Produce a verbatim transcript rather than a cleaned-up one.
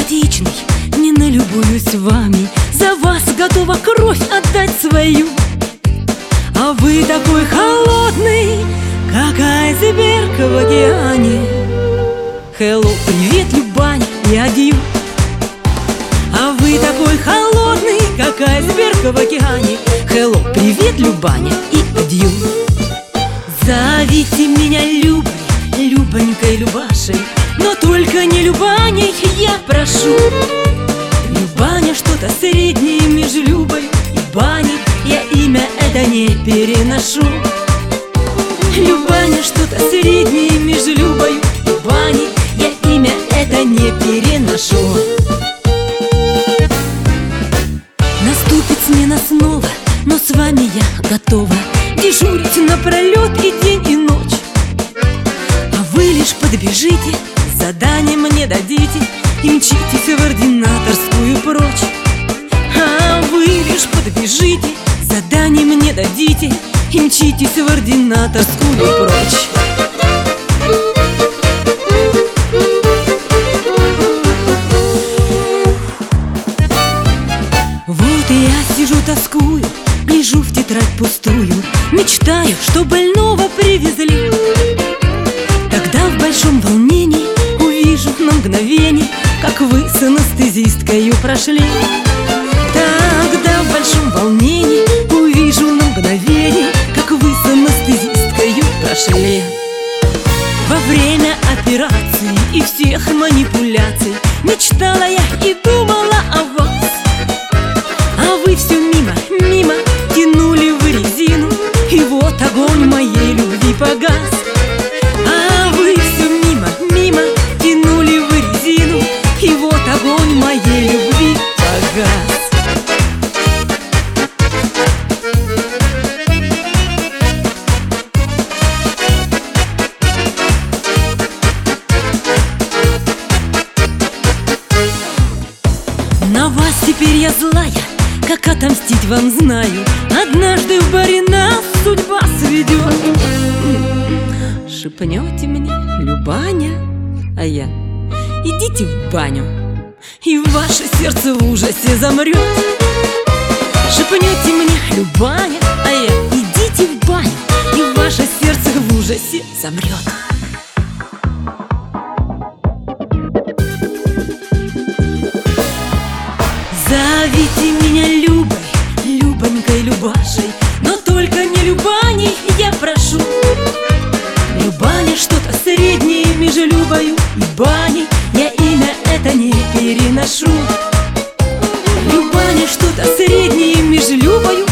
симпатичный, не налюбуюсь вами. За вас готова кровь отдать свою. А вы такой холодный, как айсберг в океане. Hello, привет, Любань и адью. А вы такой холодный, как айсберг в океане. Hello, привет, Любаня и адью. Зовите меня Любой, Любонькой, Любашей, но только не Любаней, я прошу. Любаня что-то среднее между Любой и Баней, я имя это не переношу. Любаня что-то среднее между Любой и Баней, я имя это не переношу. Наступит смена снова, но с вами я готова дежурить напролет и день, и ночь. А вы лишь подбежите, задание мне дадите и мчитесь в ординаторскую прочь. А вы лишь подбежите, задание мне дадите и мчитесь в ординаторскую прочь. Вот и я сижу, тоскую, гляжу в тетрадь пустую, мечтаю, что больного привезли. Тогда в большом волнении увижу на мгновение, как вы с анестезисткою прошли. Тогда в большом волнении увижу на мгновение, как вы с анестезисткою прошли. Во время операции и всех манипуляций мечтала я и думала о вас. А вы все мимо, мимо тянули вы резину, и вот огонь моей любви погас. А вы все мимо, мимо тянули вы резину, и вот огонь моей любви погас. На вас теперь я злая, как отомстить вам знаю. Однажды в баре нас судьба сведет. Шепнете мне, Любаня, а я: идите в баню, и ваше сердце в ужасе замрет. Шепнете мне, Любаня, а я: идите в баню, и ваше сердце в ужасе замрет. Зовите меня Любой, Любонькой, Любашей, но только не Любаней, я прошу. Любаня что-то среднее между Любою и Баней, я имя это не переношу. Любаня что-то среднее между Любою